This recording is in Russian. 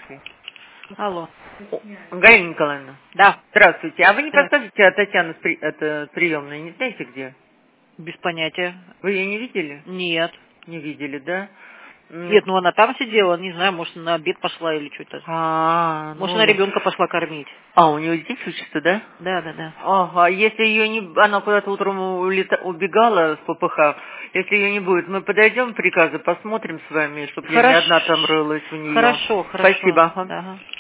Москвы. Алло. Галина Николаевна. Да. Здравствуйте. А вы не Да. подскажете, а Татьяна приемная, не знаете где? Без понятия. Вы ее не видели? Нет. Не видели, да? Нет, ну она там сидела, не знаю, может, на обед пошла или что-то. Может, она ребенка пошла кормить. А, у нее здесь учится, да? Да. Ага, если ее не... Она куда-то утром убегала с ППХ. Если ее не будет, мы подойдем к приказу, посмотрим с вами, чтобы я не одна там рылась у нее. Хорошо. Спасибо. Ага.